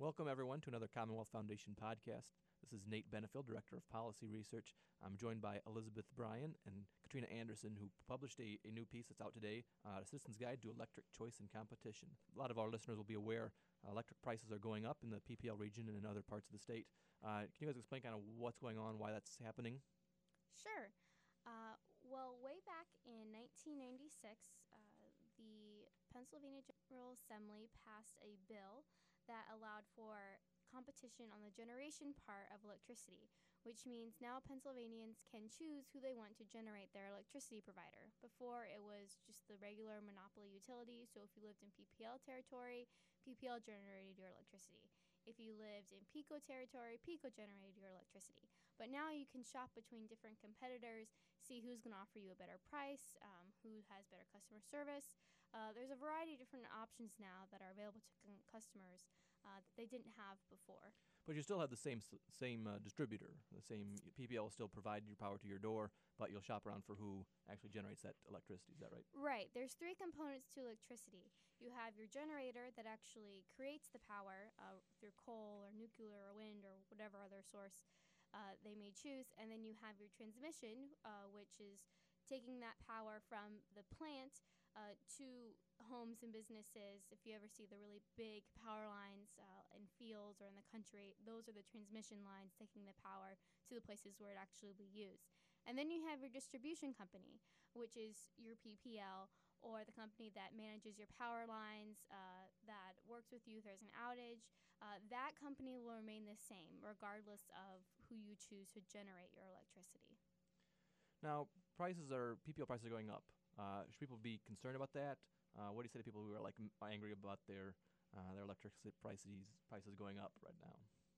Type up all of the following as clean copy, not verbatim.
Welcome, everyone, to another Commonwealth Foundation podcast. This is Nate Benefield, Director of Policy Research. I'm joined by Elizabeth Bryan and Katrina Anderson, who published a new piece that's out today, A Citizen's Guide to Electric Choice and Competition. A lot of our listeners will be aware electric prices are going up in the PPL region and in other parts of the state. Can you guys explain kind of what's going on, why that's happening? Sure. Well, way back in 1996, the Pennsylvania General Assembly passed a bill that allowed for competition on the generation part of electricity, which means now Pennsylvanians can choose who they want to generate their electricity provider. Before, it was just the regular monopoly utility, so if you lived in PPL territory, PPL generated your electricity. If you lived in PECO territory, PECO generated your electricity. But now you can shop between different competitors, see who's going to offer you a better price, who has better customer service. There's a variety of different options now that are available to customers that they didn't have before. But you still have the same distributor. The same PPL will still provide your power to your door, but you'll shop around for who actually generates that electricity. Is that right? Right. There's three components to electricity. You have your generator that actually creates the power through coal or nuclear or wind or whatever other source they may choose. And then you have your transmission, which is taking that power from the plant to homes and businesses. If you ever see the really big power lines in fields or in the country, those are the transmission lines taking the power to the places where it actually will be used. And then you have your distribution company, which is your PPL, or the company that manages your power lines, that works with you if there's an outage. That company will remain the same regardless of who you choose to generate your electricity. Now, PPL prices are going up. Should people be concerned about that? What do you say to people who are angry about their electricity prices going up right now?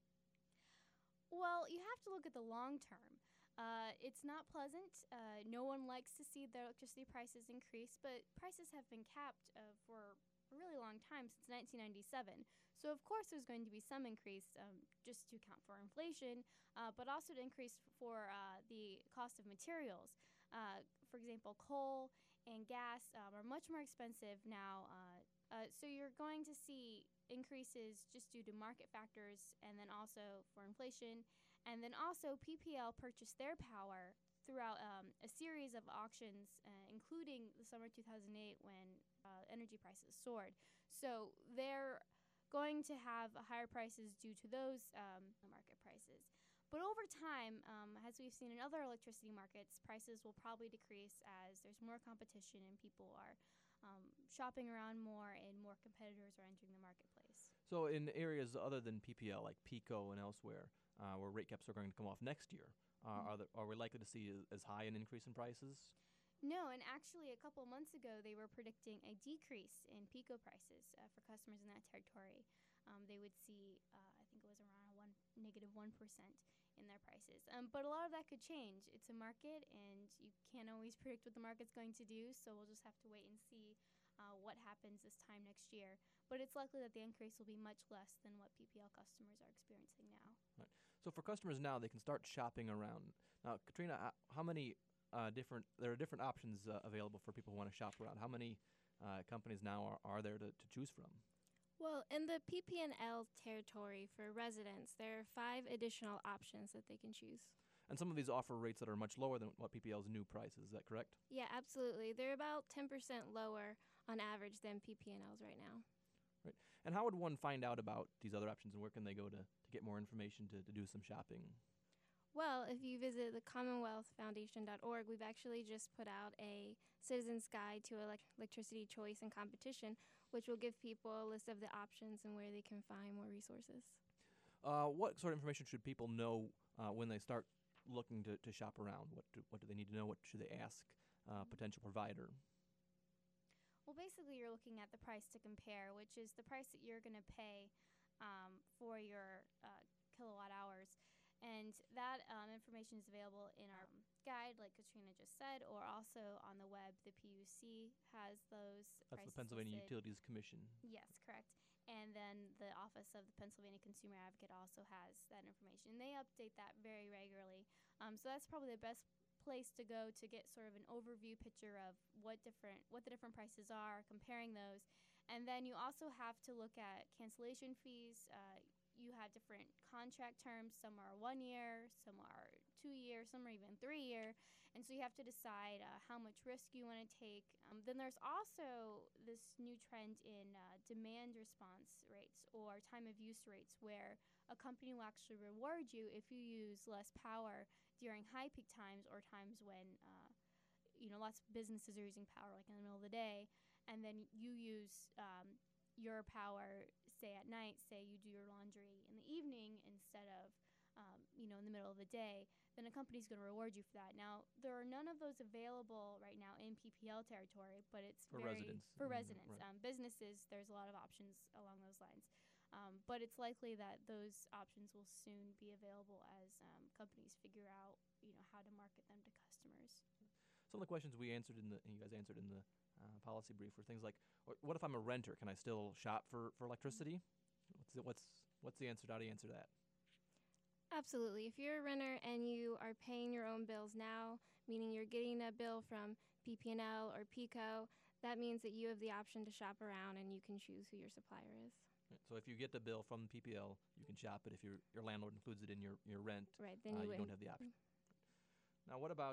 Well, you have to look at the long term. It's not pleasant. No one likes to see their electricity prices increase, but prices have been capped for a really long time, since 1997. So, of course, there's going to be some increase just to account for inflation, but also to increase for the cost of materials. For example, coal and gas are much more expensive now. So you're going to see increases just due to market factors, and then also for inflation. And then also PPL purchased their power throughout a series of auctions, including the summer 2008 when energy prices soared. So they're going to have higher prices due to those market prices. But over time, as we've seen in other electricity markets, prices will probably decrease as there's more competition and people are shopping around more and more competitors are entering the marketplace. So in areas other than PPL, like PECO and elsewhere, where rate caps are going to come off next year, are we likely to see as high an increase in prices? No, and actually a couple of months ago they were predicting a decrease in PECO prices for customers in that territory. They would see, I think it was around negative 1% in their prices. But a lot of that could change. It's a market, and you can't always predict what the market's going to do, so we'll just have to wait and see what happens this time next year. But it's likely that the increase will be much less than what PPL customers are experiencing now. Right. So for customers now, they can start shopping around. Now, Katrina, how many there are different options available for people who want to shop around. How many companies now are there to choose from? Well, in the PP&L territory for residents, there are 5 additional options that they can choose. And some of these offer rates that are much lower than what PPL's new price is. Is that correct? Yeah, absolutely. They're about 10% lower on average than PP&Ls right now. Right. And how would one find out about these other options, and where can they go to get more information to do some shopping? Well, if you visit the CommonwealthFoundation.org, we've actually just put out a Citizen's Guide to Electricity Choice and Competition, which will give people a list of the options and where they can find more resources. What sort of information should people know when they start looking to shop around? What do they need to know? What should they ask a potential provider? Well, basically you're looking at the price to compare, which is the price that you're going to pay for your kilowatt hours. And that information is available in our guide, like Katrina just said, or also on the web. The PUC has those That's prices the Pennsylvania listed. Utilities Commission. Yes, correct. And then the Office of the Pennsylvania Consumer Advocate also has that information. They update that very regularly. So that's probably the best place to go to get sort of an overview picture of what the different prices are, comparing those, And then you also have to look at cancellation fees. You have different contract terms. Some are 1 year, some are 2 year, some are even 3 year. And so you have to decide how much risk you want to take. Then there's also this new trend in demand response rates or time of use rates, where a company will actually reward you if you use less power during high peak times or times when lots of businesses are using power, like in the middle of the day, and then you use your power, say at night, say you do your laundry in the evening instead of in the middle of the day, then a company's going to reward you for that. Now, there are none of those available right now in PPL territory, but it's For residents. for residents. Right. Businesses, there's a lot of options along those lines. But it's likely that those options will soon be available as companies figure out how to market them to customers. Some of the questions we answered and you guys answered in the policy brief were things like, what if I'm a renter? Can I still shop for electricity? What's the answer? How do you answer that? Absolutely. If you're a renter and you are paying your own bills now, meaning you're getting a bill from PP&L or PECO, that means that you have the option to shop around and you can choose who your supplier is. So if you get the bill from PPL, you can shop it. If your landlord includes it in your rent, Right, then you don't have the option. Now, what about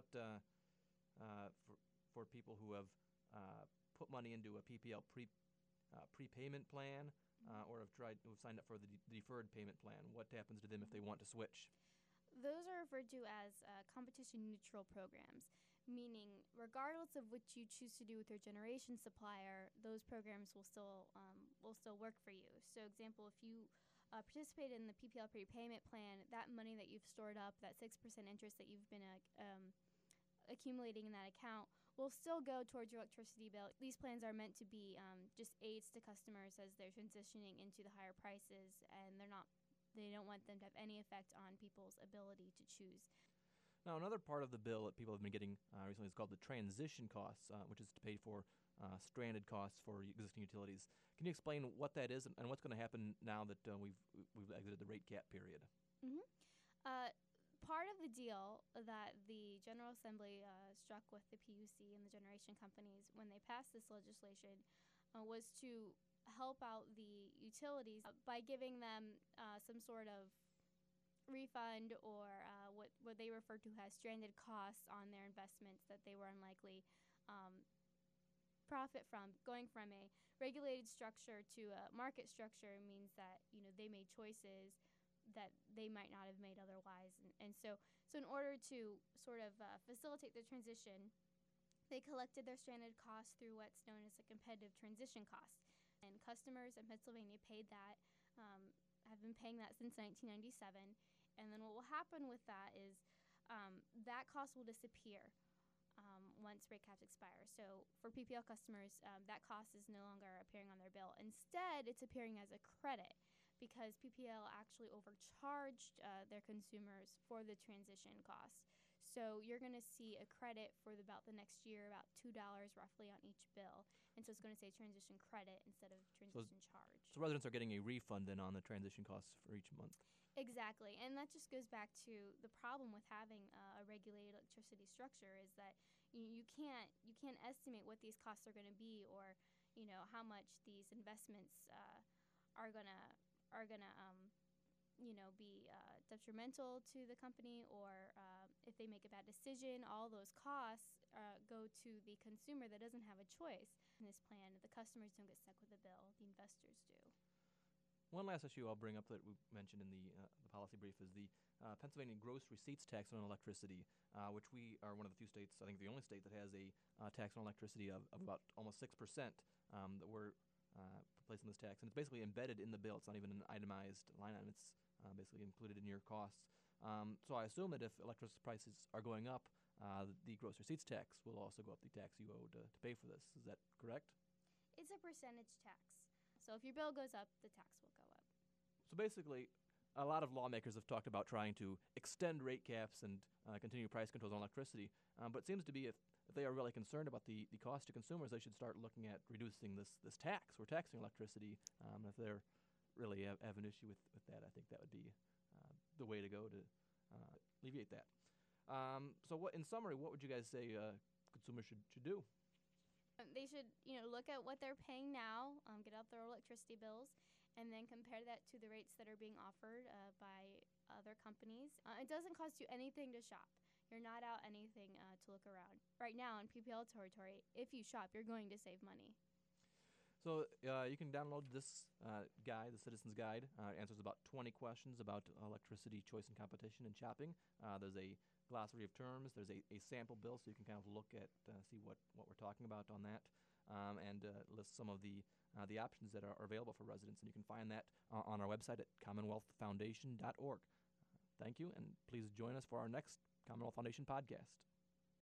for people who have put money into a PPL prepayment plan or who've signed up for the deferred payment plan? What happens to them if they want to switch? Those are referred to as competition-neutral programs, meaning regardless of what you choose to do with your generation supplier, those programs will still work for you. So, example, if you participate in the PPL prepayment plan, that money that you've stored up, that 6% interest that you've been accumulating in that account, will still go towards your electricity bill. These plans are meant to be just aids to customers as they're transitioning into the higher prices, and they don't want them to have any effect on people's ability to choose. Now, another part of the bill that people have been getting recently is called the transition costs, which is to pay for stranded costs for existing utilities. Can you explain what that is and what's going to happen now that we've exited the rate cap period? Mm-hmm. Part of the deal that the General Assembly struck with the PUC and the generation companies when they passed this legislation was to help out the utilities by giving them some sort of refund or what they refer to as stranded costs on their investments that they were unlikely profit from. Going from a regulated structure to a market structure means that they made choices that they might not have made otherwise, and so in order to sort of facilitate the transition, they collected their stranded costs through what's known as a competitive transition cost, and customers in Pennsylvania paid that, have been paying that since 1997, and then what will happen with that is that cost will disappear once rate caps expire. So for PPL customers, that cost is no longer appearing on their bill. Instead, it's appearing as a credit, because PPL actually overcharged their consumers for the transition costs. So you're going to see a credit for about the next year, about $2 roughly on each bill. And so it's going to say transition credit instead of transition charge. So residents are getting a refund then on the transition costs for each month. Exactly. And that just goes back to the problem with having a regulated electricity structure is that you can't estimate what these costs are going to be, or how much these investments are going to be detrimental to the company, or if they make a bad decision, all those costs go to the consumer that doesn't have a choice. In this plan, the customers don't get stuck with the bill, the investors do. One last issue I'll bring up that we mentioned in the policy brief is the Pennsylvania gross receipts tax on electricity, which we are one of the few states, I think the only state, that has a tax on electricity of about almost 6% that we're placing this tax. And it's basically embedded in the bill. It's not even an itemized line item. It's basically included in your costs. So I assume that if electricity prices are going up, the gross receipts tax will also go up, the tax you owe to pay for this. Is that correct? It's a percentage tax. So if your bill goes up, the tax will go up. So basically, a lot of lawmakers have talked about trying to extend rate caps and continue price controls on electricity. But it seems to be if they are really concerned about the cost to consumers, they should start looking at reducing this tax. We're taxing electricity. If they're really have an issue with that, I think that would be the way to go to alleviate that. So in summary, what would you guys say consumers should do? They should, look at what they're paying now, get out their electricity bills, and then compare that to the rates that are being offered by other companies. It doesn't cost you anything to shop. You're not out anything to look around. Right now in PPL territory, if you shop, you're going to save money. So you can download this guide, the Citizen's Guide. It answers about 20 questions about electricity choice and competition and shopping. There's a glossary of terms. There's a sample bill, so you can kind of look at, see what we're talking about on that, and list some of the options that are available for residents. And you can find that on our website at commonwealthfoundation.org. Thank you, and please join us for our next Commonwealth Foundation podcast.